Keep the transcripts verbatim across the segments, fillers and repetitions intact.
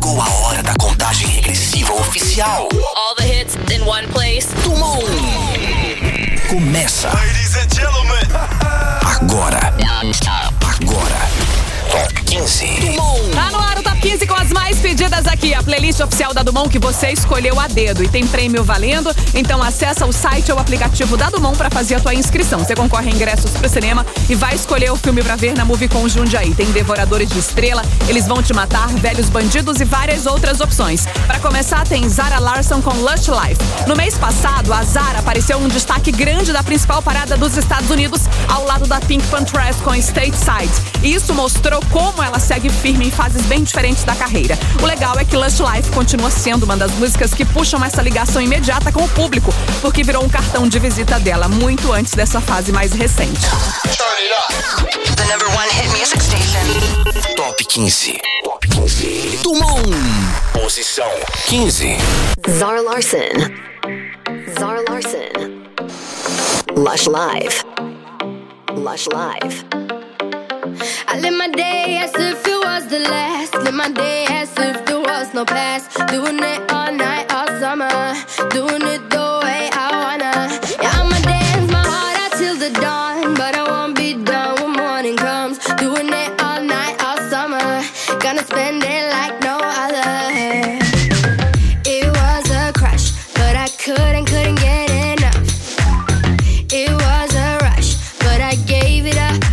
Chegou a hora da contagem regressiva oficial. All the hits in one place. Dumont. Começa. Ladies and gentlemen. Agora. Agora. Top quinze. Dumont. Tá no ar o Top quinze com as mais pedidas aqui. A playlist oficial da Dumont que você escolheu a dedo. E tem prêmio valendo. Então acessa o site ou o aplicativo da Dumont pra fazer a tua inscrição. Você concorre a ingressos pro cinema e vai escolher o filme pra ver na Movicon Jundiaí. Tem Devoradores de Estrela, Eles Vão Te Matar, Velhos Bandidos e várias outras opções. Pra começar, tem Zara Larsson com Lush Life. No mês passado, a Zara apareceu um destaque grande da principal parada dos Estados Unidos, ao lado da Pink Pantheress com Stateside. E isso mostrou como ela segue firme em fases bem diferentes da carreira. O legal é que Lush Life continua sendo uma das músicas que puxam essa ligação imediata com o público, porque virou um cartão de visita dela muito antes dessa fase mais recente. The number one hit music station. Top quinze. Top quinze. Dumont. Posição quinze. Zara Larsson. Zara Larsson. Lush Live. Lush Live. I live my day as if it was the last. Live my day as if there was no past. Doing it all night, all summer. Doing it the way I wanna. Yeah, I'ma dance my heart out till the dawn, but I won't be done when morning comes. Doing it all night, all summer. Gonna spend it like no other. It was a crush, but I couldn't, couldn't get enough. It was a rush, but I gave it up.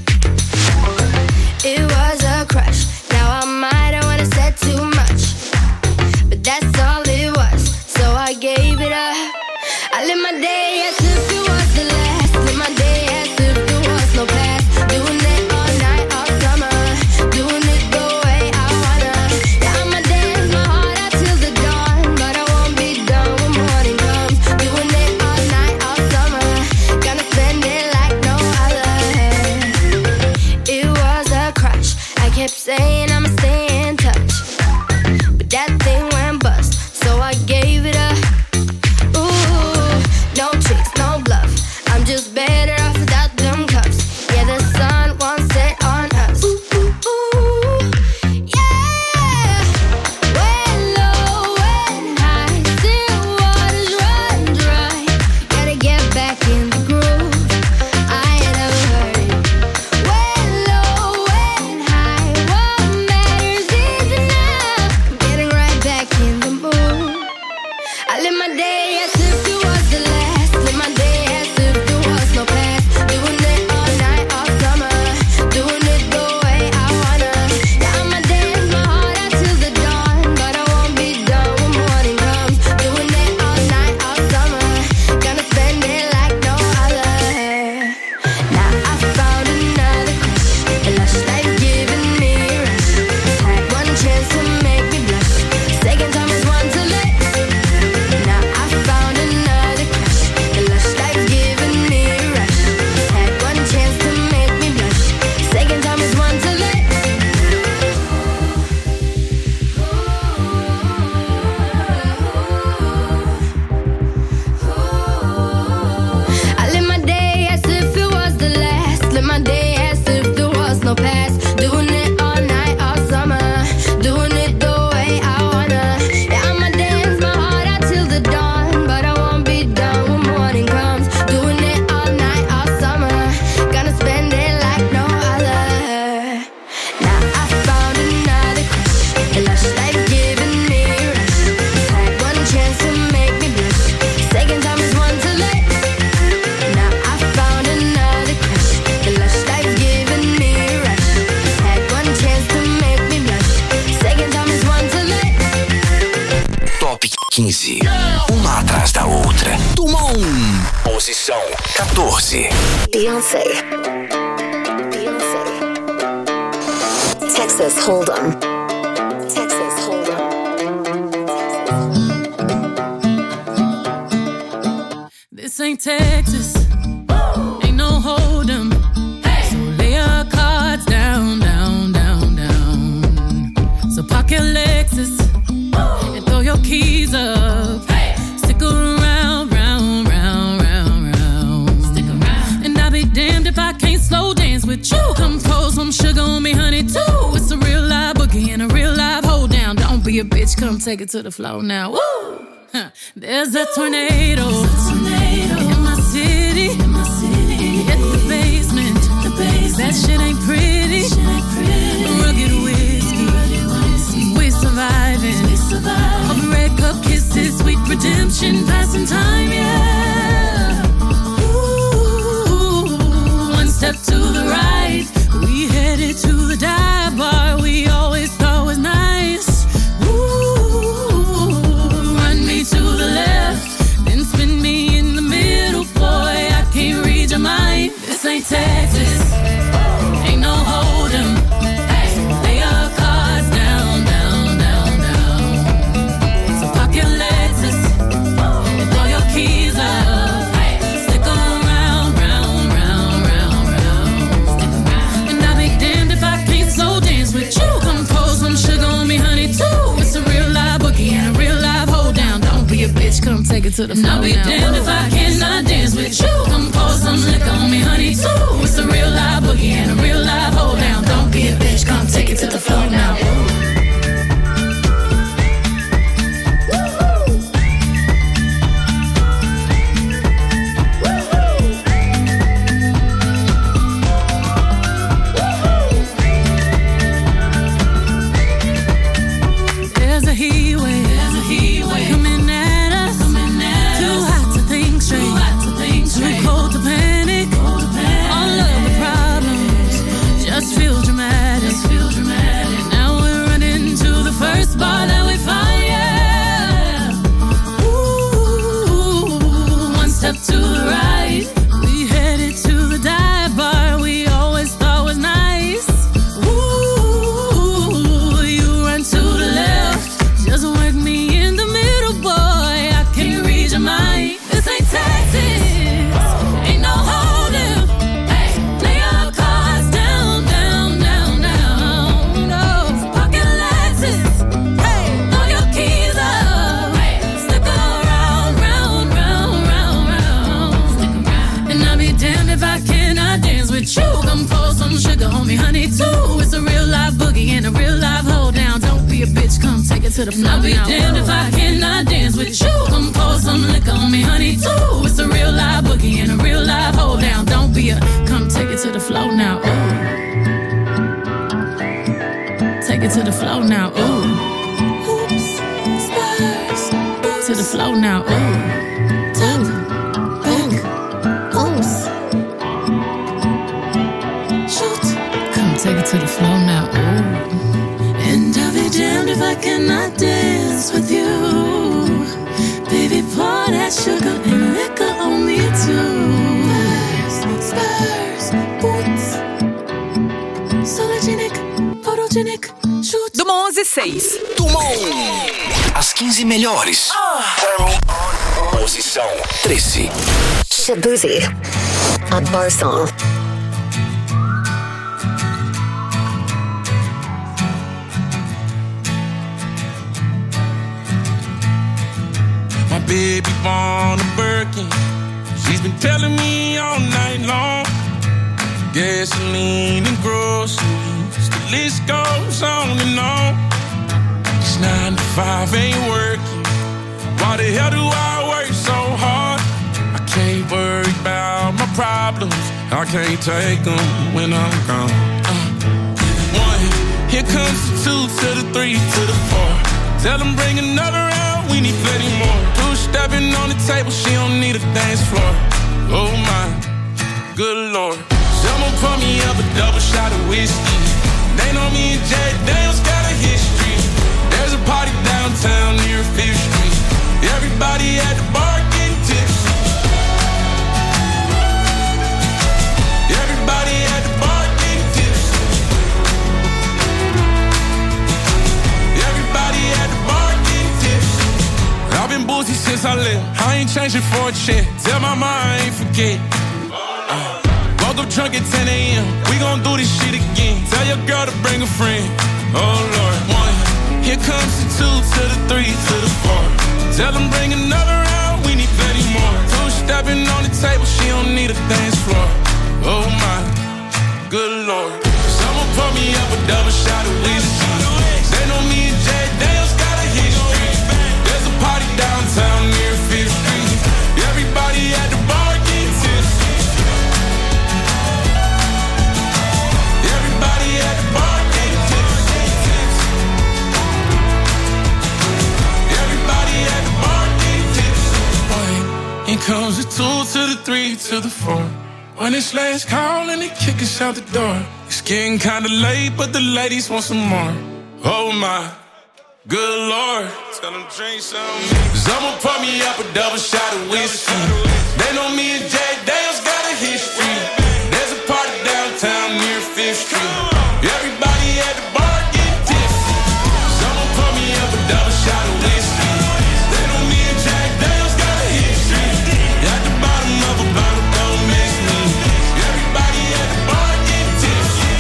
It was a crush. Now I might have wanna said too much, but that's all it was. So I gave it up. I live my day as if it was the last. Live my day as if there was no past. Doing it all night, all summer. Doing it the way I wanna. Yeah, I'ma dance my heart out till the dawn, but I won't be done when morning comes. Doing it all night, all summer. Gonna spend it like no other. It was a crush. I kept saying I'ma stay in touch, but that thing went bust, so I gave it up. Ooh, no tricks, no bluff. I'm just better off without them cups. Yeah, the sun won't set on us. Ooh, ooh, ooh, yeah. When low, when high, still waters run dry. Gotta get back in the groove. I ain't never heard it. When low, when high, what matters is enough. Getting right back in the mood. I live my day as if it was the last. Live my day as if there was no past. Doing it all night, all summer. Doing it the way I wanna. Yeah, I'ma dance my heart out till the dawn, but I won't be done when morning comes. Doing it all night, all summer. Gonna spend it like no other. Now I found another crush. A lush life giving me a rush. Had one chance to make me blush. Second time is one too late. Now I found another crush. A lush life giving me a rush. Had one chance to make me blush. Second time is one too late. I live my day as if it was the last. Live my day as if there was no past. Doing it all night, all summer. Doing it the way I wanna. Yeah, I'ma dance my heart out till the dawn, but I won't be done when morning comes. Doing it all night, all summer. Gonna spend it like no other. Now I found another crush. A lush life giving me a rush. Had one chance to make me blush. Second time is one too late. Now I found another crush. A lush life giving me a rush. Had one chance to make me blush. Second time is one too late. Top quinze. Uma atrás da outra. Dumont. Posição quatorze. Beyoncé. Beyoncé. Texas Hold'em. Texas Hold'em. This ain't Texas, ain't no hold'em. So lay your cards down, down, down, down. So park your Lexus and throw your keys up. Stick around, round, round, round, round. Stick around. And I'll be damned if I can't slow dance with you. Come pour some sugar on me, honey, too. It's a real live boogie and a real live hold down. Don't be be a bitch, come take it to the floor now. Woo! Huh. There's a tornado, There's a tornado in my city. In my city. Hit the basement. The basement. That shit ain't pretty. Shit ain't pretty. Rugged whiskey. Rugged whiskey. We surviving. We surviving. All the red cup kisses, sweet redemption, passing time, yeah. Ooh, one step to the right, we headed to the dive bar we always thought was nice. Ooh, run me to the left, then spin me in the middle, boy, I can't read your mind. This ain't Texas, ain't no hold'em. Hey, lay your cards down, down, down, down. So park your Lexus and throw your keys up. Hey, stick 'em round, round, round, round, round. And I'll be damned if I can't slow dance with you. Come pour some sugar on me, honey, too. It's a real live boogie and a real live hold down. Don't be a bitch, come take it to the floor. And I'll be now. Damned if I cannot dance with you. Come pour some liquor on me, honey, too. It's a real live boogie and a real live hold down. Don't be a bitch, come take it to the floor now. There's a heat wave, There's a heat wave coming at us, coming at too us. Hot to think straight, too hot to think straight, too cold to panic. Cold to panic. All of the problems just feel dramatic. Just feel dramatic. Now we're running to the first bar that we find, yeah. Ooh, one step to the right, we headed to the dive bar we always thought was nice. Ooh, you run to the left, just work me in the middle, boy, I can't read your mind. This ain't Texas, ain't no hold'em. Hey, lay your cards down, down, down, down. No, pocket Lexus. Hey, throw your keys up. Hey, stick around, round, round, round, round. And I'll be damned if I cannot dance with you. Come pour some sugar on me, honey, too. It's a real live boogie and a real live hold down. Don't be a bitch, come take it to the floor. I'll be damned if I cannot dance with you. Come pour some liquor on me, honey, too. It's a real live boogie and a real live hold down. Don't be a, come take it to the floor now. Ooh. Take it to the floor now. Ooh. Hoops, stars, to the floor now. Ooh. Top, back, oops. Shoot, come take it to the floor now. Ooh. And I'll be damned if I cannot dance with you. Baby, pour that sugar and liquor on me too. Spurs, spurs, boots. Sologenic, photogenic, shoot. Do onze e seis. Dumont. As quinze melhores. Posição treze. Shabuzi, a bar song. My baby born a Birkin. She's been telling me all night long. Gasoline and groceries, the list goes on and on. It's nine to five, ain't working. Why the hell do I work so hard? I can't worry about my problems. I can't take them when I'm gone. Uh, one, here comes the two to the three to the four. Tell them bring another round, we need plenty more. Two stepping on the table, she don't need a dance floor. Oh my, good Lord. Someone pour me up a double shot of whiskey. They know me and Jay Daniels got a history. There's a party downtown near Fifth Street. Everybody at the bar getting tipsy. Everybody at the bar getting tipsy. Everybody at the bar getting tipsy. I've been boozy since I left. I ain't changing for a check. Tell my mom I ain't forget. Uh, woke up drunk at ten a.m. We gon' do this shit again. Tell your girl to bring a friend. Oh Lord, one. Here comes the two to the three to the four. Tell them bring another round, we need plenty more. Two stepping on the table, she don't need a dance floor. Oh my, good Lord. Someone pour me up a double shot of whiskey. They know me and Jay Daniels got comes the two to the three to the four. When it's last call and they kick us out the door. It's getting kinda late, but the ladies want some more. Oh my, good Lord. Tell them drink some. Cause I'ma pour me up a double shot of whiskey. They know me and Jack Daniels got a history. There's a party downtown near Fifth Street. Everybody at the bar get tipsy. So I'ma pour me up a double shot of whiskey. They know me and Jack Daniels got a history. At the bottom of a bottle, don't miss me. Everybody at the bar get tipsy.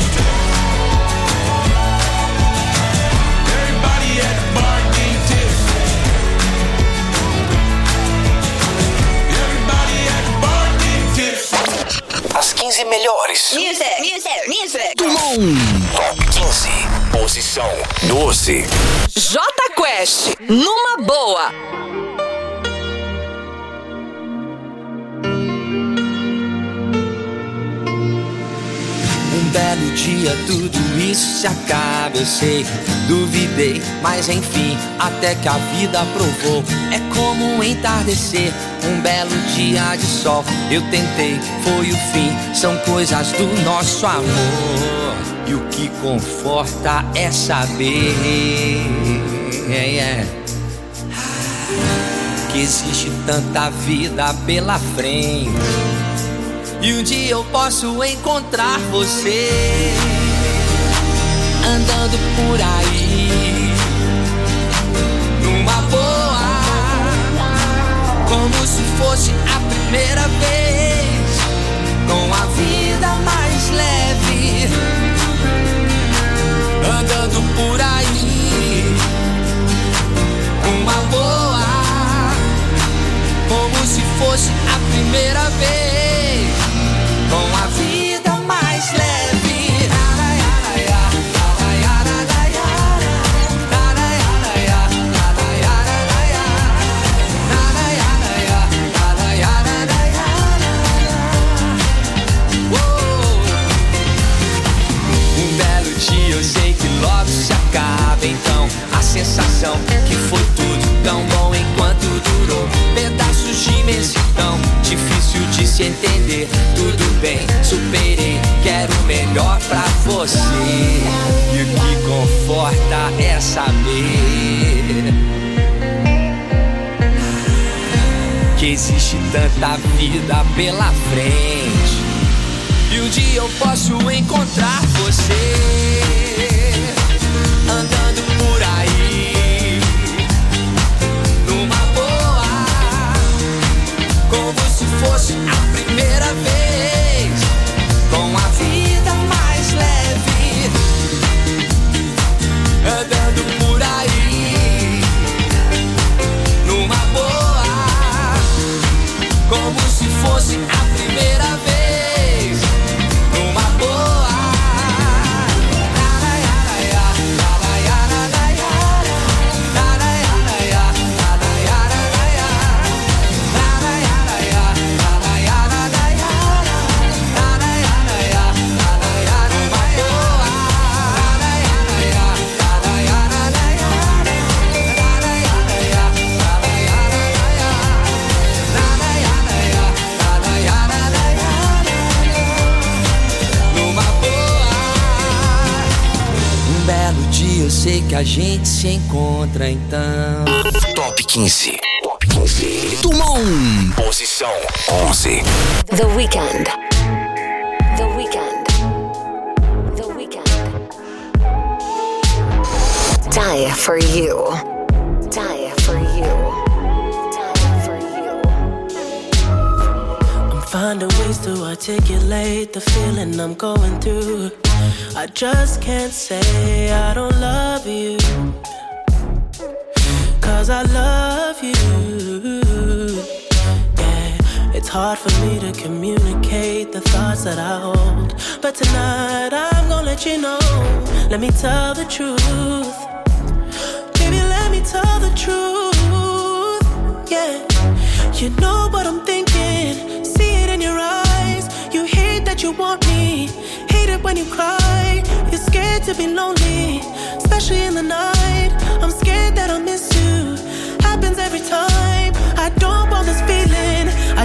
Everybody at the bar get tipsy. Everybody at the bar get tipsy. As quinze melhores. Music, music, music. Do Mundo. Top quinze. Posição doze. Jota Quest, numa boa. Um belo dia tudo isso se acaba, eu sei. Duvidei, mas enfim, até que a vida provou. É como um entardecer, um belo dia de sol. Eu tentei, foi o fim, são coisas do nosso amor. E o que conforta é saber é, é, que existe tanta vida pela frente. E um dia eu posso encontrar você andando por aí numa boa, como se fosse a primeira vez, com a vida mais leve, andando por aí numa boa, como se fosse a primeira vez, com a vida mais leve. Um belo dia eu sei que logo se acaba, então a sensação que foi tudo tão bom enquanto durou. Pedaços de imensidão, difícil de se entender. Tudo bem, superei, quero o melhor pra você. E o que conforta é saber que existe tanta vida pela frente. E um dia eu posso encontrar você andando por aí numa boa, como se fosse a primeira vez, com a vida mais leve, andando por aí numa boa, como se fosse a primeira vez, numa boa. Eu sei que a gente se encontra então. Top quinze. Top quinze. Do Mundo. Posição onze. The Weeknd. The Weeknd. The Weeknd. Die for you. Die for you. Die for you. I'm finding ways to articulate the feeling I'm going through. I just can't say I don't love you, 'cause I love you. Yeah, it's hard for me to communicate the thoughts that I hold, but tonight I'm gonna let you know. Let me tell the truth. Baby, let me tell the truth. Yeah, you know what I'm thinking. See it in your eyes. You hate that you want me. Hate it when you cry. You're scared to be lonely, especially in the night. I'm scared that I'll miss you. Happens every time. I don't want this feeling. I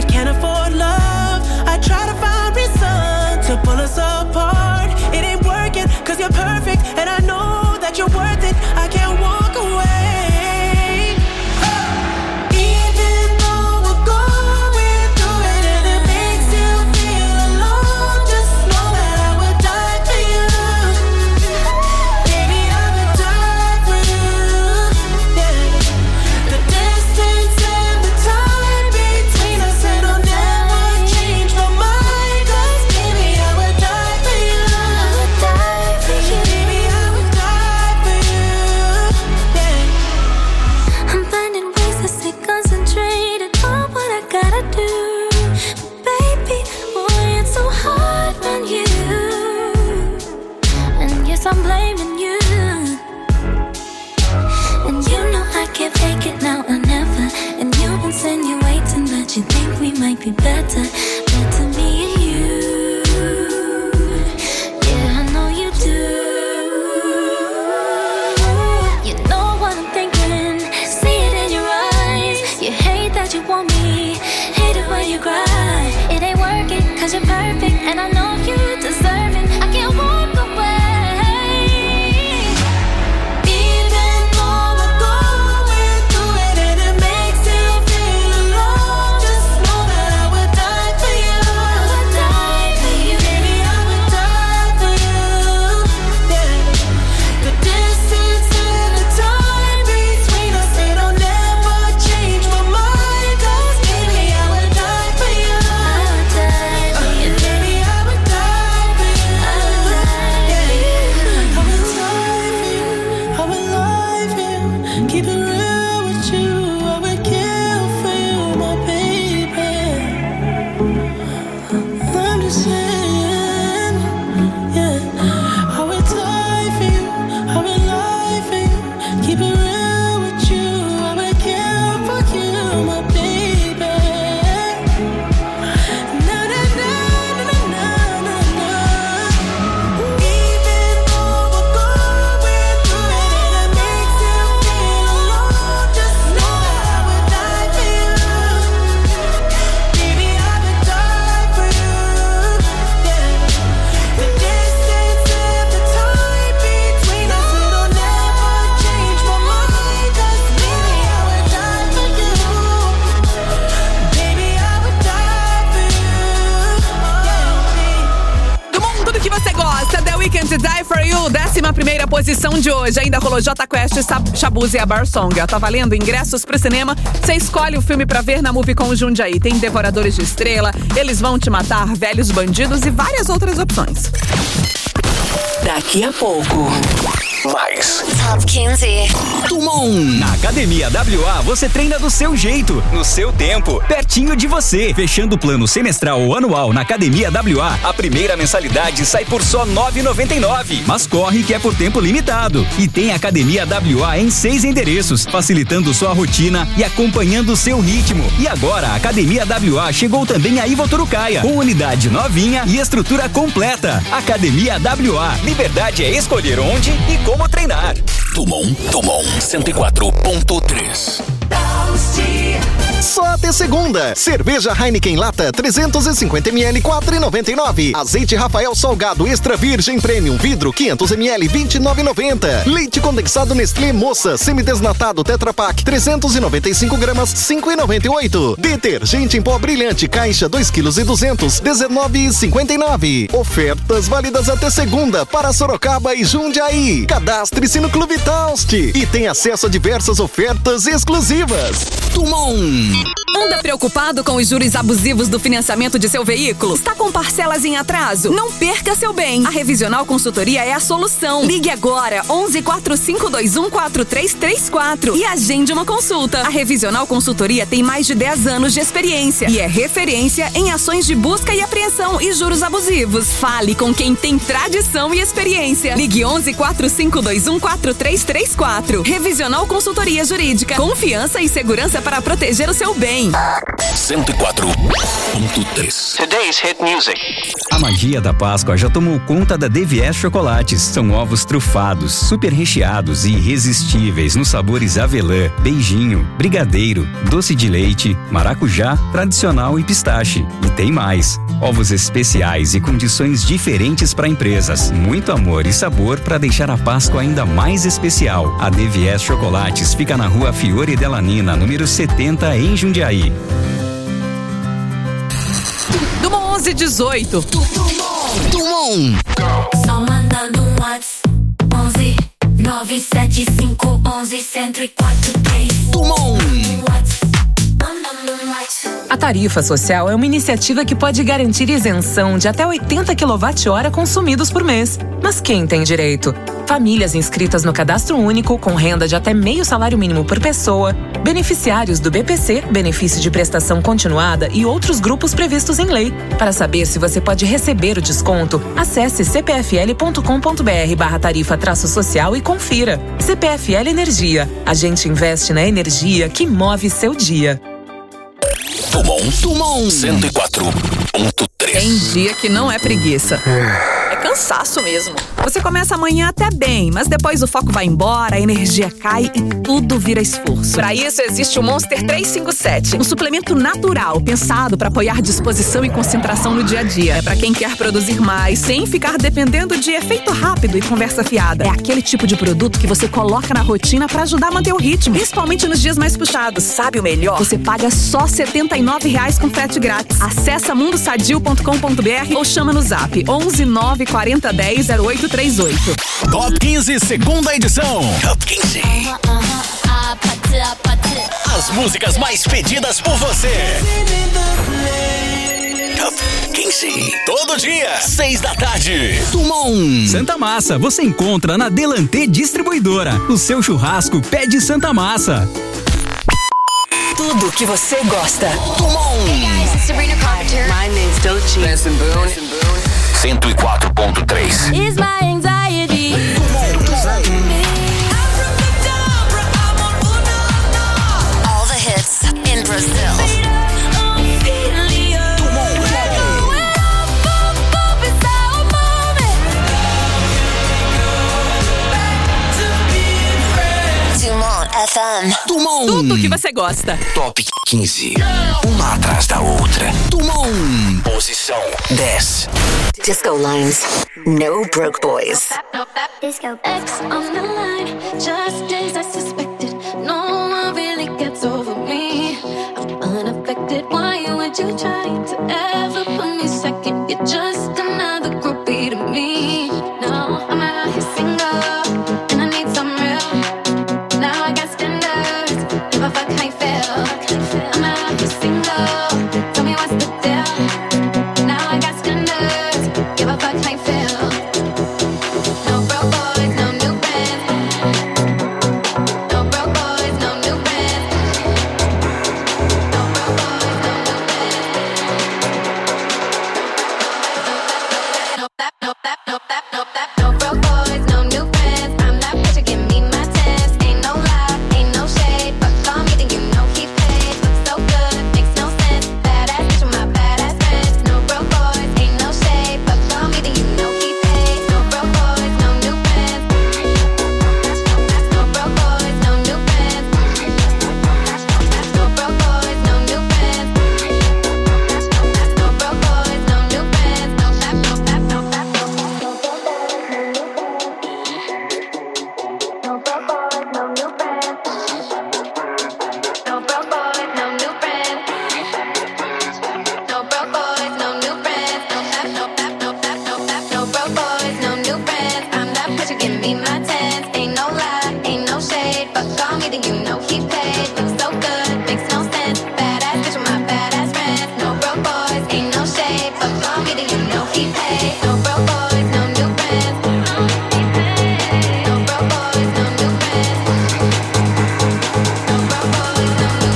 you cry. It ain't working, cause you're perfect, and I know you deserve it. I can't walk away. Even though we're going through it and it makes you feel alone, just know that I would die for you. I would die for you. Baby, I would die for you. Yeah. The distance and the time between us, it'll never change my mind. Cause baby, I would die for you. I would die for you. Baby, I would die for you. I would die for you. I would die for you. I would lie for you. Keep it real with you. I would kill for you, my baby. I'm just saying, yeah. I would die for you. I would lie for you. Keep it real with you. I would kill for you, my baby. Na na na na na na na. Even though we're going through it and it makes you feel alone, just know that I would die for you. Baby, I would die for you. Yeah. The distance and the time between us, it'll never change my mind. Cause baby, I would die for you. Baby, I would die for you. Yeah. Do mundo do que você gosta, The Weeknd, Die For You, décima primeira posição de hoje. Ainda rolou Jota Quest, Sab- Shabuz e a Bar Song. Tá valendo ingressos pro cinema. Você escolhe o filme pra ver na Movie com o Jundiaí. Tem Devoradores de Estrela, Eles Vão Te Matar, Velhos Bandidos e várias outras opções. Daqui a pouco, mais Top quinze. Tumon. Na Academia W A você treina do seu jeito, no seu tempo, pertinho de você. Fechando o plano semestral ou anual na Academia W A, a primeira mensalidade sai por só nove reais e noventa e nove centavos. Mas corre que é por tempo limitado. E tem Academia W A em seis endereços, facilitando sua rotina e acompanhando o seu ritmo. E agora a Academia W A chegou também a Ivoturucaia, com unidade novinha e estrutura completa. Academia W A, liberdade é escolher onde e como treinar. Tumon, Tumon cento e quatro ponto três. Só até segunda. Cerveja Heineken Lata trezentos e cinquenta mililitros, quatro reais e noventa e nove centavos. Azeite Rafael Salgado Extra Virgem Premium Vidro quinhentos mililitros, vinte e nove reais e noventa centavos. Leite condensado Nestlé Moça semidesnatado Tetra Pak trezentos e noventa e cinco gramas, cinco reais e noventa e oito centavos. Detergente em pó brilhante caixa dois quilos e duzentos, dezenove reais e cinquenta e nove centavos. Ofertas válidas até segunda para Sorocaba e Jundiaí. Cadastre-se no Clube Taust e tem acesso a diversas ofertas exclusivas. Tumon. Anda preocupado com os juros abusivos do financiamento de seu veículo? Está com parcelas em atraso? Não perca seu bem. A Revisional Consultoria é a solução. Ligue agora onze quatro cinco dois um quatro três três quatro e agende uma consulta. A Revisional Consultoria tem mais de dez anos de experiência e é referência em ações de busca e apreensão e juros abusivos. Fale com quem tem tradição e experiência. Ligue onze quatro cinco dois um quatro três três quatro. Revisional Consultoria Jurídica. Confiança e segurança para proteger o seu bem. cento e quatro ponto três. Today's hit music. A magia da Páscoa já tomou conta da D V S Chocolates. São ovos trufados, super recheados e irresistíveis nos sabores avelã, beijinho, brigadeiro, doce de leite, maracujá, tradicional e pistache. E tem mais. Ovos especiais e condições diferentes para empresas. Muito amor e sabor para deixar a Páscoa ainda mais especial. A D V S Chocolates fica na rua Fiore Delanina, número setenta, em Jundiaí. Do onze dezoito. Tumon. Só mandando um WhatsApp. onze nove sete cinco onze cento e quatro três. Tumon. A tarifa social é uma iniciativa que pode garantir isenção de até oitenta quilowatt-hora consumidos por mês. Mas quem tem direito? Famílias inscritas no Cadastro Único, com renda de até meio salário mínimo por pessoa, beneficiários do B P C, benefício de prestação continuada e outros grupos previstos em lei. Para saber se você pode receber o desconto, acesse c p f l ponto com ponto b r barra tarifa traço social e confira. C P F L Energia. A gente investe na energia que move seu dia. Tumon, Tumon cento e quatro ponto três. Tem dia que não é preguiça. É cansaço mesmo. Você começa amanhã até bem, mas depois o foco vai embora, a energia cai e tudo vira esforço. Para isso existe o Monster trezentos e cinquenta e sete, um suplemento natural pensado para apoiar disposição e concentração no dia a dia. É para quem quer produzir mais sem ficar dependendo de efeito rápido e conversa fiada. É aquele tipo de produto que você coloca na rotina para ajudar a manter o ritmo, principalmente nos dias mais puxados. Sabe o melhor? Você paga só setenta e nove reais com frete grátis. Acesse mundo sadio ponto com ponto b r ou chama no zap onze nove quarenta dez zero oito três oito. Top quinze, segunda edição. Top quinze. As músicas mais pedidas por você. Top quinze. Todo dia, seis da tarde. Dumont. Santa Massa, você encontra na Delantê Distribuidora. O seu churrasco pede Santa Massa. Tudo que você gosta. Dumont. Hey guys, it's Sabrina Carpenter. My name's Doechii. Benson Boone. cento e quatro ponto três. Is my anxiety. All the hits in Brazil. Dumont F M. Dumont. Tudo que você gosta. Top quinze. Uma atrás da outra. Dumont. Posição dez. Disco lines. No broke boys. Disco X on the line, just as I suspected. No one really gets over me. I'm unaffected. Why would you try to ever put me second? You're just another groupie to me. No, I'm out here single, and I need some real. Now I got standards. If I fuck, I fail. I'm out here single. Tell me what's the deal. Now I got standards. Give a fuck, I fail. No broke boys, no new bands. No broke boys, no new bands. No broke boys, no new bands. No that, no that, no that, no that. No broke boys, no new bands. I'm that bitch, give me my tens. Ain't no lie, ain't no shade, but call me then you know he paid. Looks so good, makes no sense. Badass bitch with my badass friends. No broke boys, ain't no shade, but call me then you know he paid. No broke boys, no new bands. No broke boys, no new bands. No broke boys, no new bands. No broke boys, no new bands. No that, no that, no that, no that. No broke boys, no new bands. No broke boys, no new bands. No broke boys, no new bands. No that, no that, no that, no that. No broke boys, no new bands. I'm that bitch, you give me my tens. Ain't no lie, ain't no shade, but call me then you know he paid. Looks so good, makes no sense. Badass bitch with my badass friends. No broke boys, ain't no shade, but call me then you know he paid. No broke boys, no new bands. No broke boys, no new bands. No broke boys, no new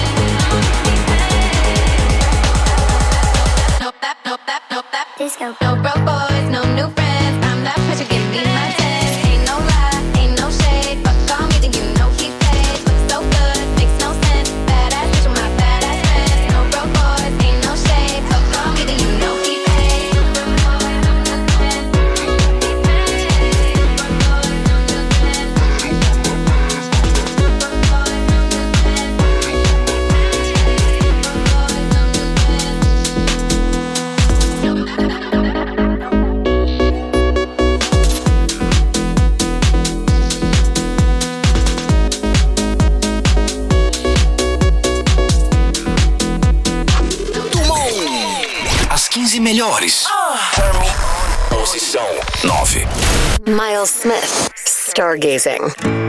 bands. No that, no that, no that. Disco. No broke boys, no new friends. I'm that bitch, you give me my tens. Ain't no lie, ain't no shade, but call me then you know he paid. Looks so good, makes no sense. Badass bitch with my badass friends. No broke boys, ain't no shade, but call me then you know he paid. Dumont. As quinze melhores. Posição nove. Miles Smith. Stargazing.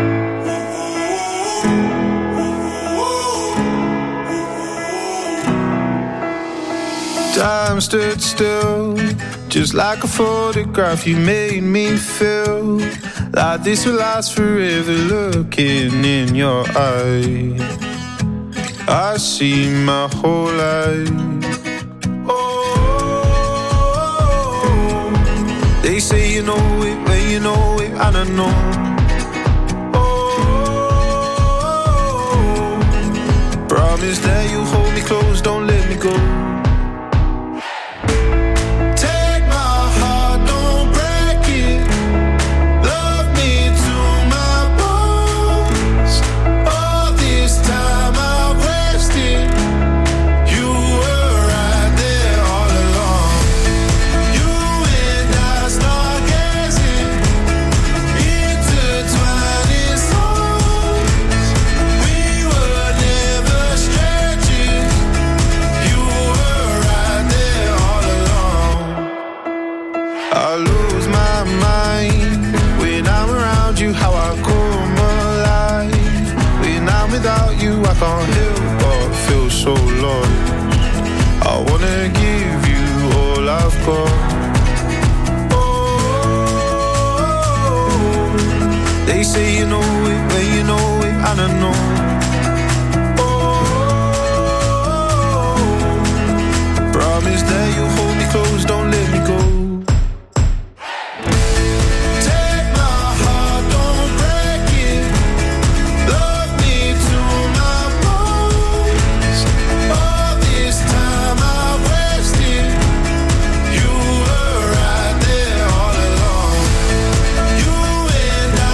Time stood still, just like a photograph. You made me feel like this will last forever. Looking in your eyes, I see my whole life. Oh, they say you know it when you know it, I don't know. Oh, promise that you hold me close, don't let me go. Take my heart, don't break it. can't help but feel so lost. I wanna give you all I've got. They say you know it, when you know it, and I know. Oh, promise that you'll hold me close, don't let me go. Take my heart, don't break it. Love me to my bones. All this time I wasted. You were right there all along. You and I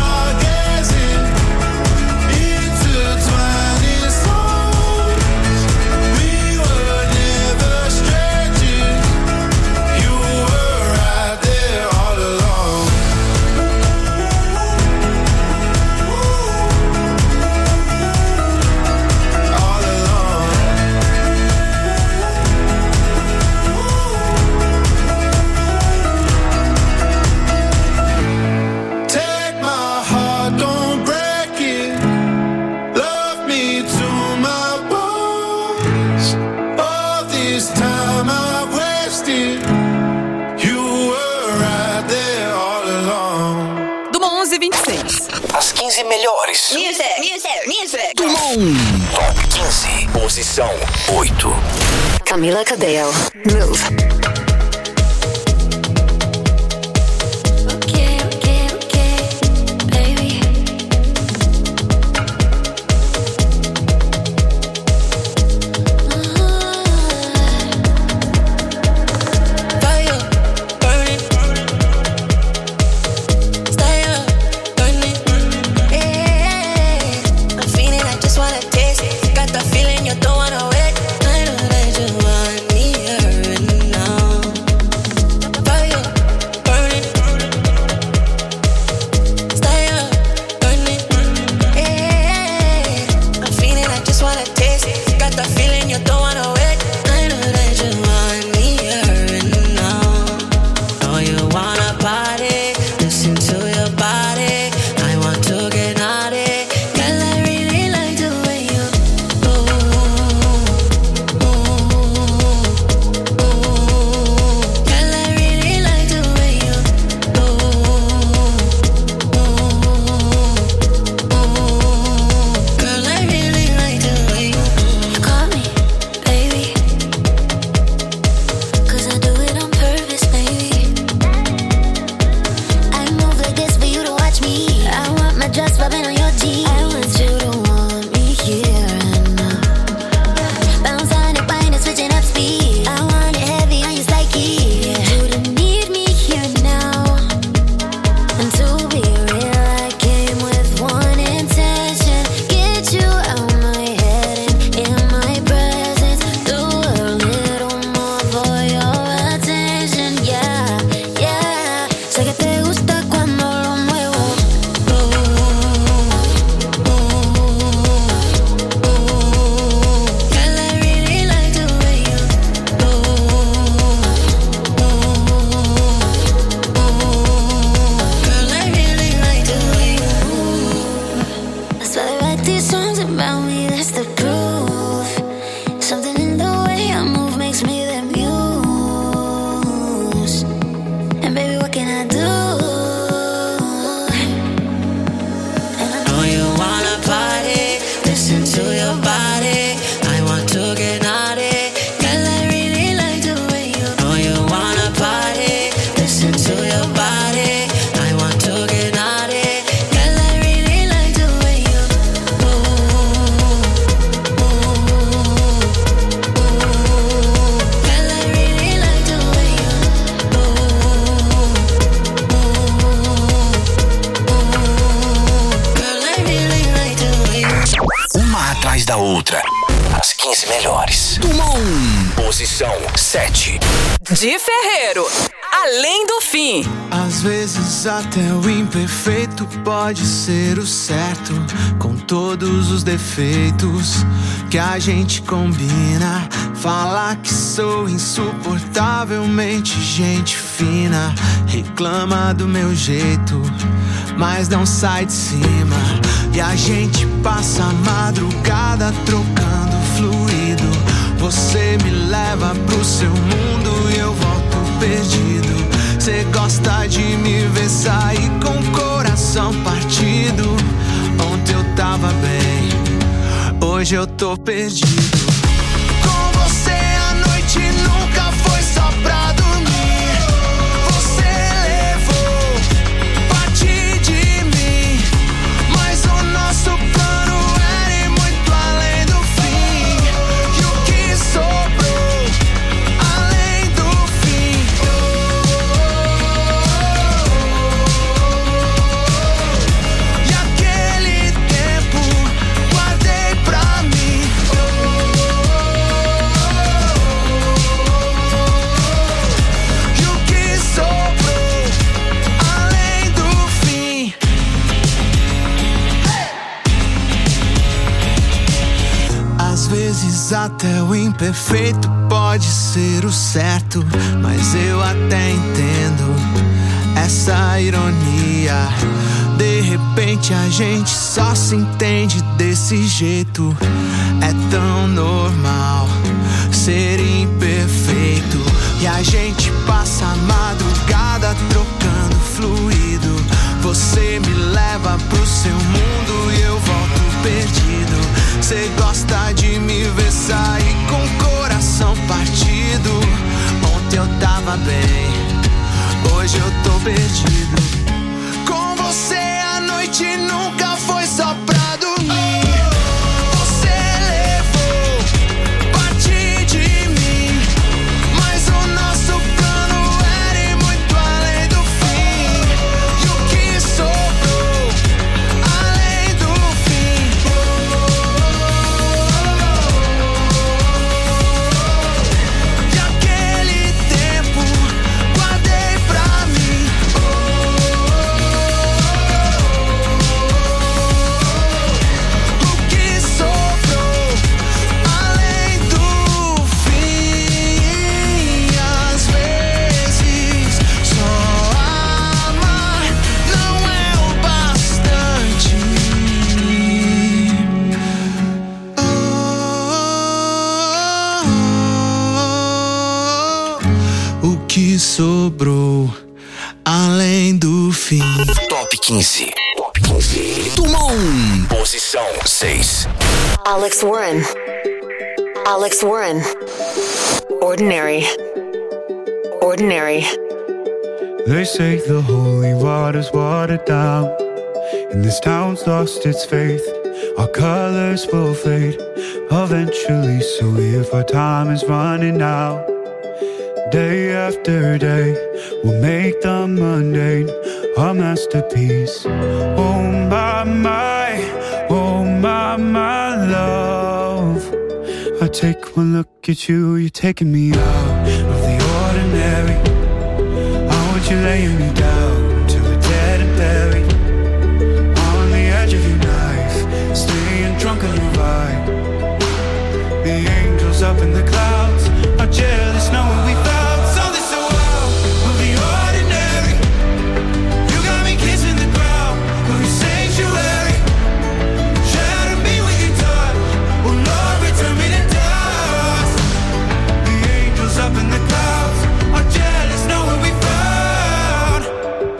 As quinze melhores. Music, music, music. Dumont. Top quinze. Posição oito. Camila Cabello. Move. Da outra. As quinze melhores. Dumont. Posição sete. De Ferreiro. Além do fim. Às vezes até o imperfeito pode ser o certo, com todos os defeitos que a gente combina. Falar que sou insuportavelmente gente fina, reclama do meu jeito, mas não sai de cima. E a gente passa a madrugada trocando fluido. Você me leva pro seu mundo e eu volto perdido. Cê gosta de me ver sair com o coração partido. Ontem eu tava bem, hoje eu tô perdido. Com você a noite nunca foi só pra dormir. Você levou parte de mim, mas o nosso plano era ir muito além do fim. E o que sobrou além do fim? E aquele tempo guardei pra mim. E o que sobrou além do fim? Às vezes até o imperfeito pode ser o certo, mas eu até entendo essa ironia. De repente a gente só se entende desse jeito. É tão normal ser imperfeito. E a gente passa a madrugada trocando fluido. Você me leva pro seu mundo e eu volto perdido. Cê gosta de me ver sair com o coração partido. Ontem eu tava bem, hoje eu tô perdido. Com você a noite nunca foi só pra dormir. Você levou parte de mim, mas o nosso plano era ir muito além do fim. E o que sobrou além do fim? E aquele tempo guardei pra mim. O que sobrou além do fim? Às vezes só amar não é o bastante. O que sobrou além do fim? Top quinze. Top quinze. Dumont. Posição seis. Alex Warren. Alex Warren. Ordinary. Ordinary. They say the holy water's watered down, and this town's lost its faith. Our colors will fade eventually, so if our time is running out, day after day, we'll make the mundane our masterpiece. Oh my, my, oh my, my love. I take one look at you, you're taking me out of the ordinary. I want you laying me down till we're dead and buried on the edge of your knife, staying drunk on your vibe. The angels up in the clouds are jealous knowing we found something so wild of the ordinary. You got me kissing the ground of your sanctuary. Shatter me with your touch, oh Lord, return me to dust. The angels up in the clouds are jealous knowing we found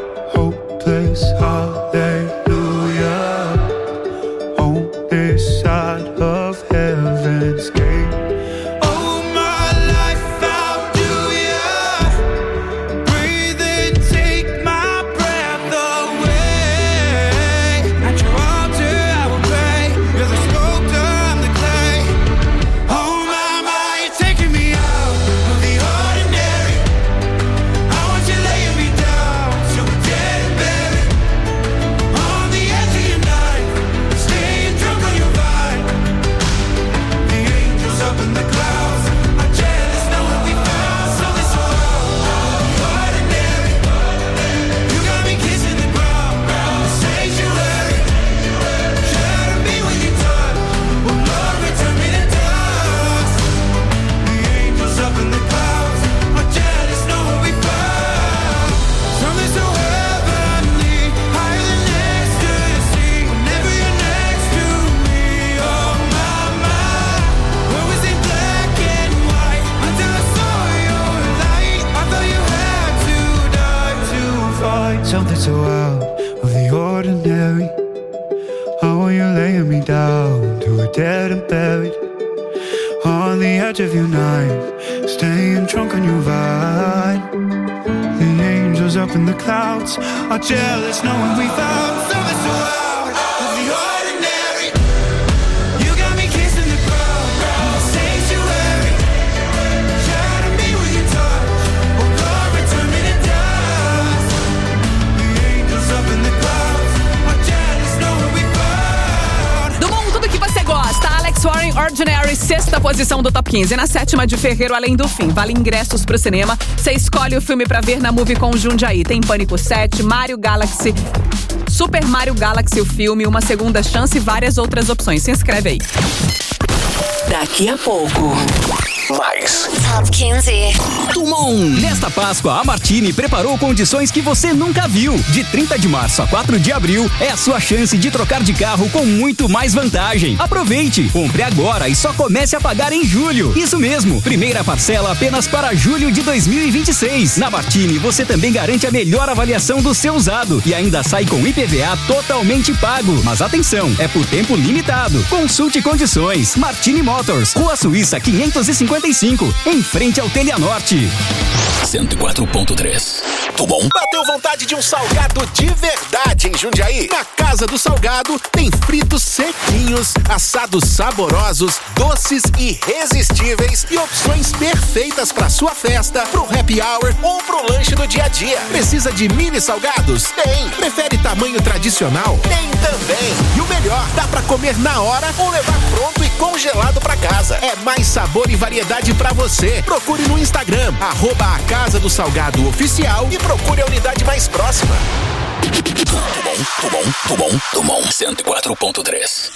down to a dead and buried on the edge of your knife, staying drunk on your vine. The angels up in the clouds are jealous knowing we found something so out of the ordinary. You got me kissing the ground, sanctuary. Shatter me with your touch, oh Lord, return me to dust. The angels up in the clouds are jealous knowing we found. Do bom, tudo que você gosta. Alex Warren, Ordinary, sexta posição do Top quinze. Na sétima, de Ferreiro Além do Fim. Vale ingressos pro cinema. Você escolhe o filme pra ver na Movie com Jundiaí. Tem Pânico sete, Mario Galaxy, Super Mario Galaxy, o filme, Uma Segunda Chance e várias outras opções. Se inscreve aí. Daqui a pouco, mais Top quinze. Tumon. Nesta Páscoa, a Martini preparou condições que você nunca viu. De trinta de março a quatro de abril, é a sua chance de trocar de carro com muito mais vantagem. Aproveite, compre agora e só comece a pagar em julho. Isso mesmo, primeira parcela apenas para julho de dois mil e vinte e seis. Na Martini, você também garante a melhor avaliação do seu usado e ainda sai com I P V A totalmente pago. Mas atenção, é por tempo limitado. Consulte condições. Martini Motors, Rua Suíça quinhentos e cinquenta e cinco, em frente ao Telha Norte. cento e quatro ponto três. Tumon. Bateu vontade de um salgado de verdade em Jundiaí? Na Casa do Salgado tem fritos sequinhos, assados saborosos, doces irresistíveis e opções perfeitas para sua festa, pro happy hour ou pro lanche do dia a dia. Precisa de mini salgados? Tem. Prefere tamanho tradicional? Tem também. E o melhor, dá pra comer na hora ou levar pronto e congelado pra casa. É mais sabor e variedade pra você. Procure no Instagram, arroba a Casa do Salgado Oficial e procure a unidade mais próxima. Tumon, Tumon, Tumon, Tumon, cento e quatro ponto três.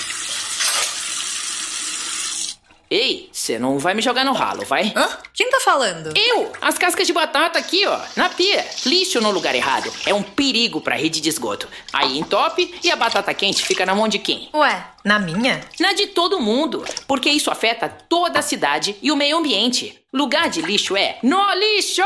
Ei, você não vai me jogar no ralo, vai? Hã? Quem tá falando? Eu! As cascas de batata aqui, ó, na pia. Lixo no lugar errado. É um perigo pra rede de esgoto. Aí entope e a batata quente fica na mão de quem? Ué, na minha? Na de todo mundo. Porque isso afeta toda a cidade e o meio ambiente. Lugar de lixo é no lixo!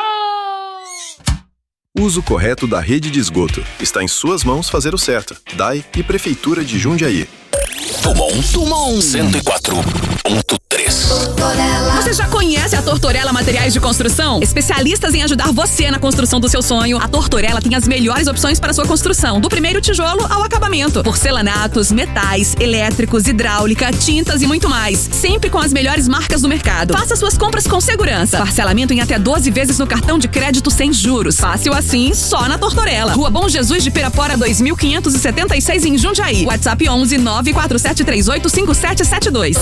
Uso correto da rede de esgoto. Está em suas mãos fazer o certo. D A I e Prefeitura de Jundiaí. Tumon, Tumon, cento e quatro ponto três. Você já conhece a Tortorella Materiais de Construção? Especialistas em ajudar você na construção do seu sonho. A Tortorella tem as melhores opções para sua construção, do primeiro tijolo ao acabamento. Porcelanatos, metais, elétricos, hidráulica, tintas e muito mais. Sempre com as melhores marcas do mercado. Faça suas compras com segurança. Parcelamento em até doze vezes no cartão de crédito sem juros. Fácil assim, só na Tortorella. Rua Bom Jesus de Pirapora, dois mil quinhentos e setenta e seis em Jundiaí. WhatsApp onze nove quatro sete três oito cinco sete sete dois.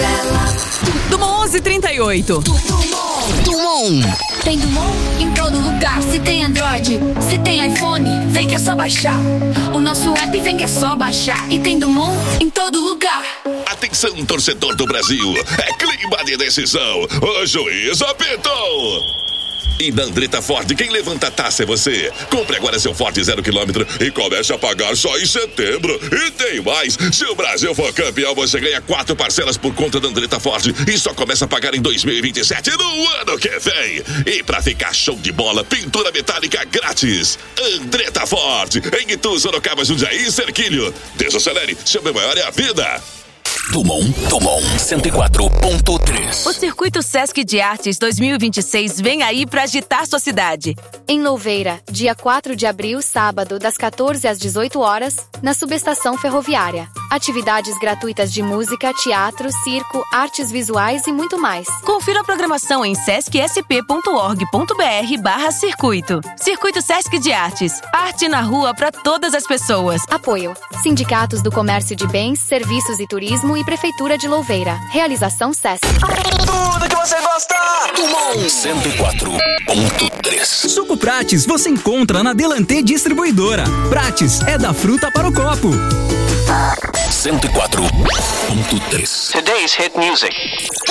Dumont onze trinta e oito. Tumon. Tem Dumont em todo lugar. Se tem Android, se tem iPhone, vem que é só baixar. O nosso app vem que é só baixar. E tem Dumont em todo lugar. Atenção, torcedor do Brasil. É clima de decisão. O juiz apitou. E na Andretta Ford, quem levanta a taça é você. Compre agora seu Ford zero quilômetro e comece a pagar só em setembro. E tem mais, se o Brasil for campeão, você ganha quatro parcelas por conta da Andretta Ford e só começa a pagar em dois mil e vinte e sete, no ano que vem. E pra ficar show de bola, pintura metálica grátis. Andretta Ford, em Itu, Sorocaba, Jundiaí e Cerquilho. Desacelere, seu bem maior é a vida. Tumon, Tumon, cento e quatro ponto três. O Circuito Sesc de Artes dois mil e vinte e seis vem aí pra agitar sua cidade. Em Louveira, dia quatro de abril, sábado, das quatorze às dezoito horas, na subestação ferroviária. Atividades gratuitas de música, teatro, circo, artes visuais e muito mais. Confira a programação em sescsp ponto org ponto br barra circuito. Circuito Sesc de Artes. Arte na rua pra todas as pessoas. Apoio: Sindicatos do Comércio de Bens, Serviços e Turismo e Prefeitura de Louveira. Realização Sesc. Tudo que você gosta! Tumon cento e quatro ponto três. Suco Prates você encontra na Delantê Distribuidora. Prates é da fruta para o copo. cento e quatro ponto três. Today's hit music.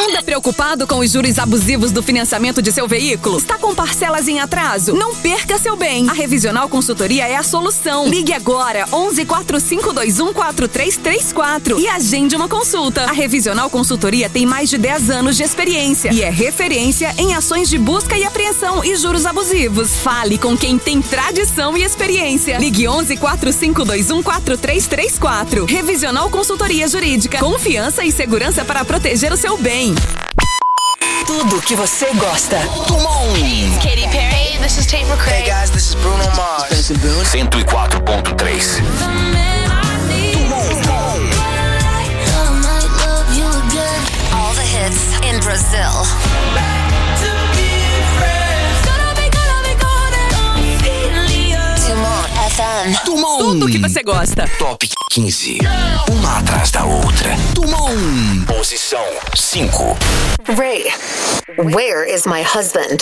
Ainda preocupado com os juros abusivos do financiamento de seu veículo? Está com parcelas em atraso? Não perca seu bem. A Revisional Consultoria é a solução. Ligue agora onze quatro cinco dois um quatro três três quatro e agende uma consulta. A Revisional Consultoria tem mais de dez anos de experiência e é referência em ações de busca e apreensão e juros abusivos. Fale com quem tem tradição e experiência. Ligue onze quatro cinco dois um quatro três três quatro. Revisional Consultoria Jurídica. Confiança e segurança para proteger o seu bem. Tudo que você gosta. Dumont. Hey, it's Katy Perry. Hey, this is Tate McRae. Hey guys, this is Bruno Mars. cento e quatro ponto três. All the hits in Brazil. Dumont F M. Dumont. Tudo que você gosta. Top quinze. Uma atrás da outra. Dumont. Posição cinco. Ray, where is my husband?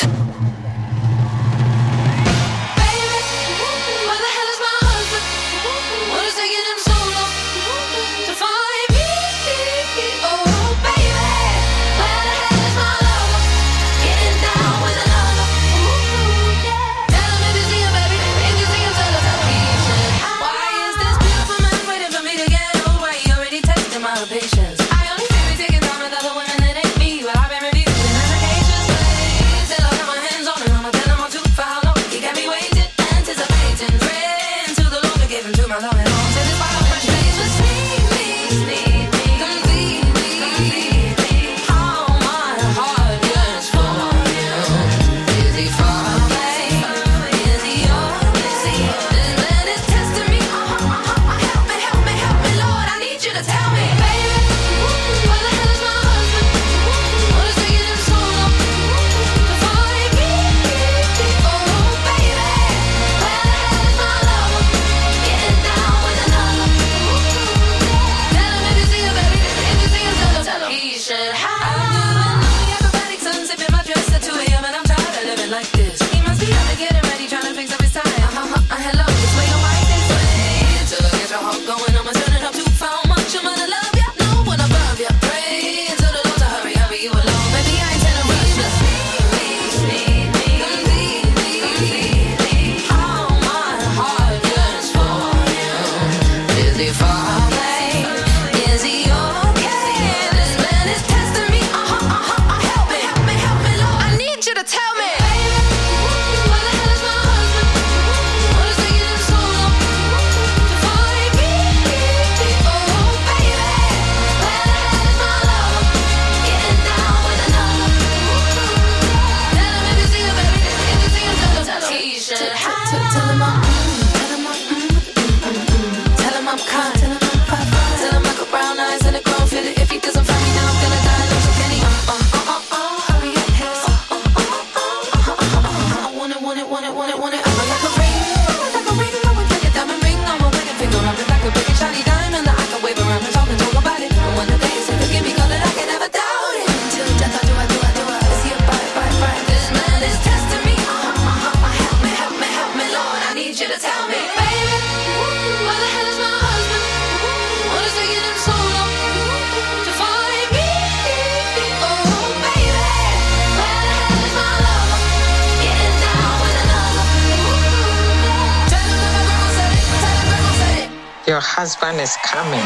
Your husband is coming.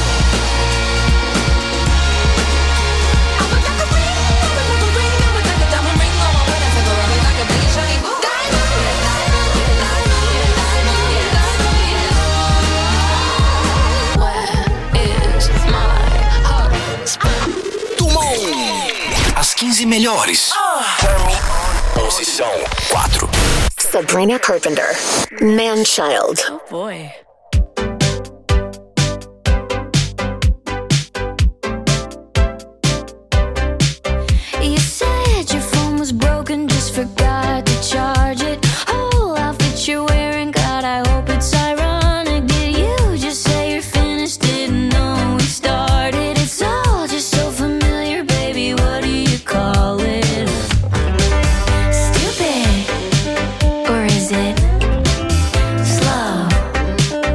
As quinze melhores. Posição quatro. Sabrina Carpenter, Man-Child. Oh boy. You said your phone was broken, just forgot to charge it. Oh, outfit you're wearing, God, I hope it's ironic. Did you just say you're finished? Didn't know we started. It's all just so familiar, baby. What do you call it? Stupid, or is it slow?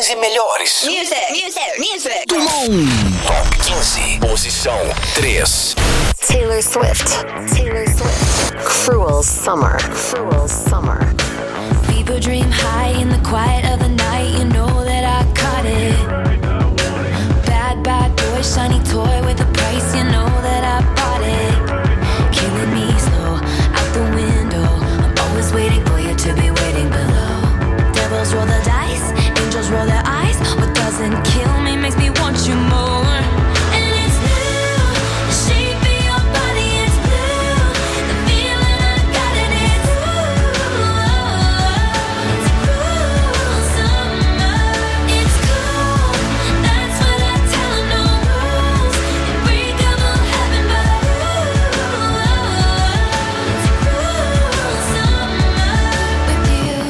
quinze melhores. Music, music, music. Do Mundo. Top quinze. Posição três. Taylor Swift. Taylor Swift. Cruel Summer. Cruel Summer. People dream high in the quiet of the night. You know that I caught it. Bad, bad boy, shiny toy with a price. You know that I bought it. Killing me slow, out the window. I'm always waiting for you to be waiting below. Devils roll the dice, angels roll their eyes. What doesn't kill me makes me want you more. And it's blue, the shape of your body is blue. The feeling I got in it, ooh, it's cruel summer. It's cool, that's what I tell 'em, no rules. Unbreakable heaven, but ooh, it's cruel summer with you.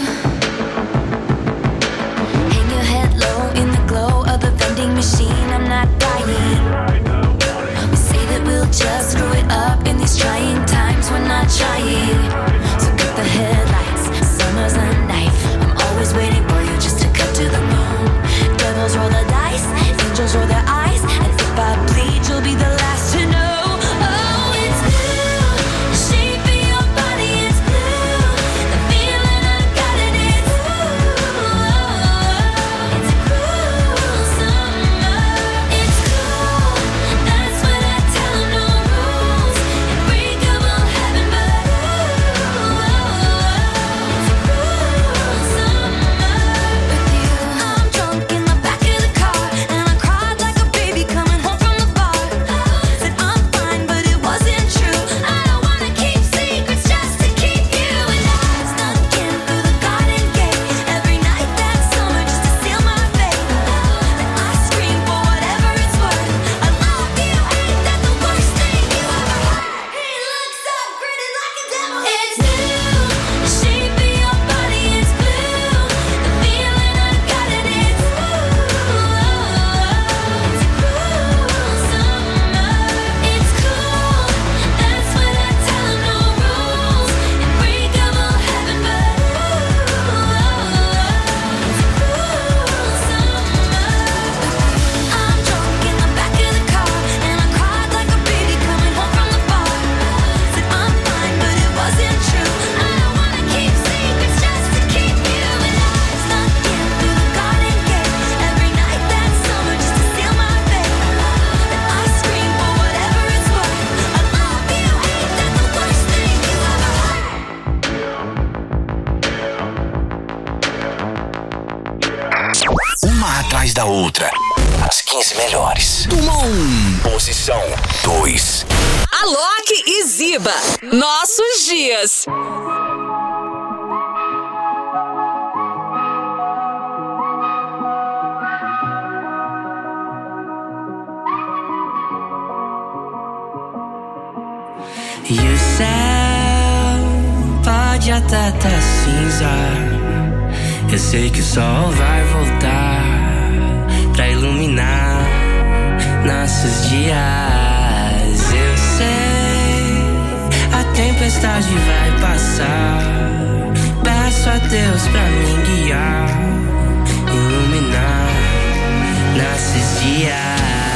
Hang your head low in the glow of the vending machine. I'm not dying. We say that we'll just screw it up in these trying times. We're not trying. So cut the headlights. Summer's a knife. I'm always waiting for you just to cut to the bone. Devils roll the dice. Angels roll their eyes. And if I bleed, you'll be the last to know. Oh, it's blue. The shape of your body is blue. The feeling I got in it, ooh, it's cruel summer. It's cool, that's what I tell 'em, no rules. Unbreakable heaven, but ooh, it's cruel summer with you. I'm drunk in the back of the car, and I cried like a baby coming home from the bar. Said I'm fine, but it wasn't true. I don't wanna keep secrets just to keep you. And I snuck in through the garden gate every night that summer just to seal my fate. Then I scream for whatever it's worth. I love you, ain't that the worst thing you ever heard? He looks up, grinning like a devil. It's blue, the shape of your body is blue. The feeling I got in it, ooh, it's cruel summer. It's cool, that's what I tell 'em, no rules. Unbreakable heaven, but ooh, it's cruel summer. I'm drunk in the back of the car, and I cried like a baby coming home from the bar. Said I'm fine, but it wasn't true. I don't wanna keep secrets just to keep you. And I snuck in through the garden gate every night that summer just to seal my fate. Then I scream for whatever it's worth. I love you, ain't that the worst thing you ever heard? Uma atrás da outra. As quinze melhores. Do Mundo. Posição dois. Alok e Ziba, nossos dias. E o céu pode até tá cinza. Eu sei que o sol vai voltar pra iluminar nossos dias. Eu sei, a tempestade vai passar. Peço a Deus pra me guiar, iluminar nossos dias.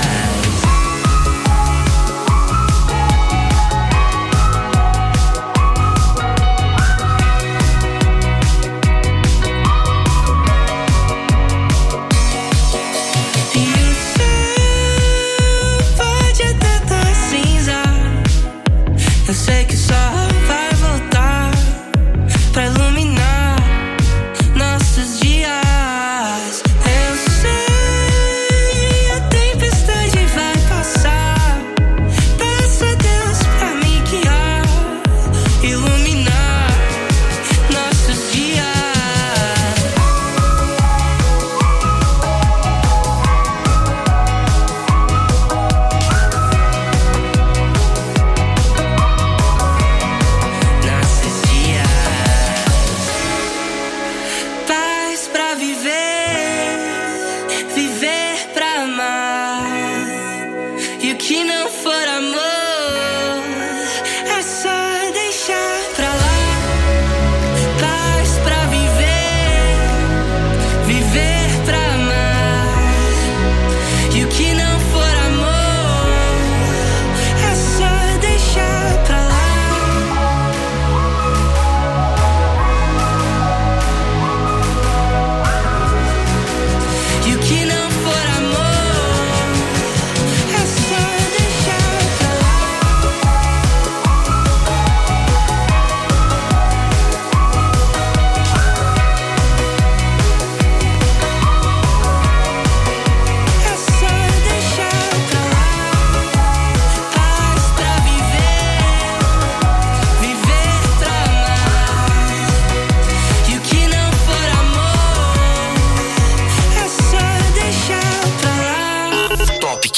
Eu sei que só vai voltar pra iluminar nossos dias. Eu sei, a tempestade vai passar. Peço a Deus pra me guiar, iluminar nossos dias. Que não for amor, é só deixar pra lá.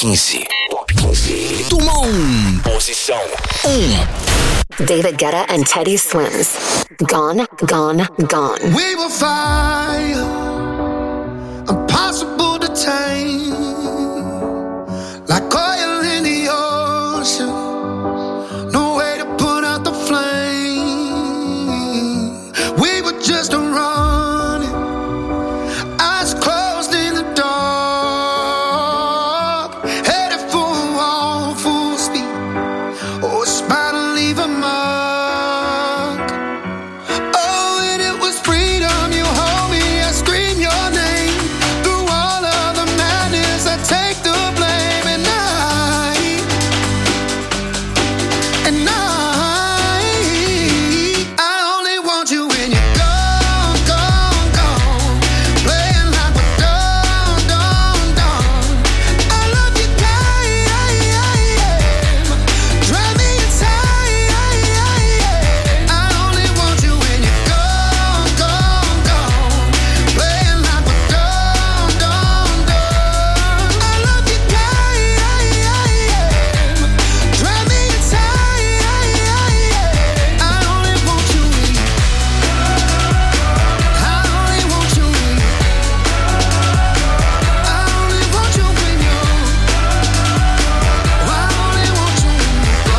quinze. Top quinze. Dumont. Posição um. David Guetta and Teddy Swims. Gone, gone, gone. We will fire, impossible to tame, like oil in the ocean, no way to put out the flame. We were just running, eyes closed in the dark, headed for a wall, full speed. Oh, it's bound to leave a mark. Oh, and it was freedom. You hold me, I scream your name. Through all of the madness, I take the blame. And I, and I, I only want you when you're gone, gone, gone. Playing like we're done, done, done. I love you, guy. Drive me inside. I only want you when you're gone, gone, gone. Playing like we're done, done, done. I love you, guy. Drive me inside. I only want you when you. I only want you when you. I only want you when you. I only want you when you go.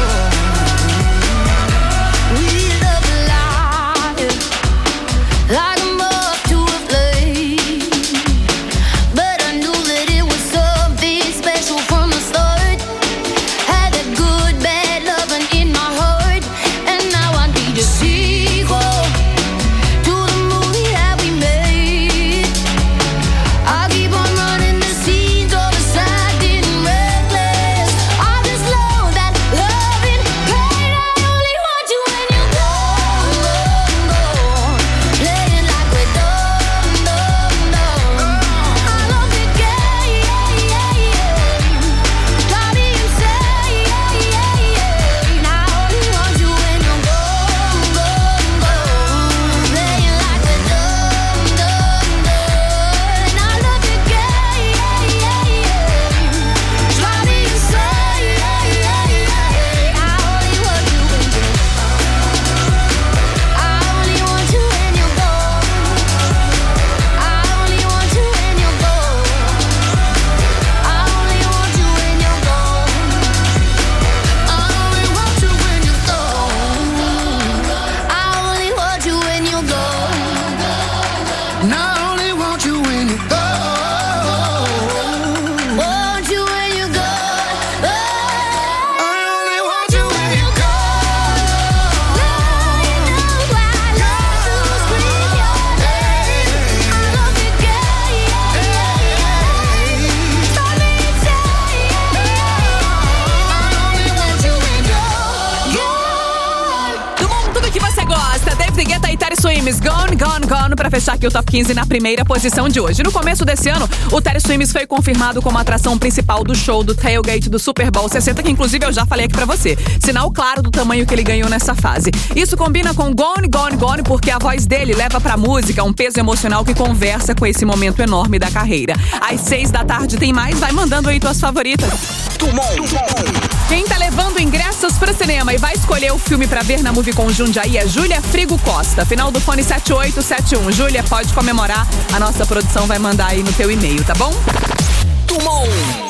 We love life like a moth to a flame, but I knew that it was something special from the start. Had that good, bad loving in my heart, and now I need a sequel to the movie that we made. I keep on running the scenes of the sad and reckless. I just know that loving pain. I only want you when you're gone, gone, gone. Playing like we're done, done, done. I love the game, drive me insane. I only want you when you're gone, gone, gone. Playing like we're done, done, done. I love the game, drive me insane. I only want you when you're. I only want you when you're gone. I only want you when you're gone. I only want you when you're gone. I only want you when you're gone. I only want you when you're gone. And I only want you when you're gone. Want you when you're gone. I only want you when you're Dumont, tudo que você gosta. David Guetta e Teddy Swims. Gone, gone, gone. Pra fechar aqui o Top quinze na primeira posição de hoje. No começo desse ano, o Teddy Swims foi confirmado como a atração principal do show do Tailgate do Super Bowl sessenta, que inclusive eu já falei aqui pra você. Sinal claro do tamanho que ele ganhou nessa fase. Isso combina com Gone, Gone, Gone, porque a voz dele leva pra música um peso emocional que conversa com esse momento enorme da carreira. Às seis da tarde tem mais, vai mandando aí tuas favoritas. Dumont. Quem tá levando ingressos pro cinema e vai escolher o filme pra ver na Movie com Jundiaí é Júlia Frigo Costa. Final do fone sete oito sete um. Júlia, pode comemorar. A nossa produção vai mandar aí no teu e-mail, tá bom? Dumont.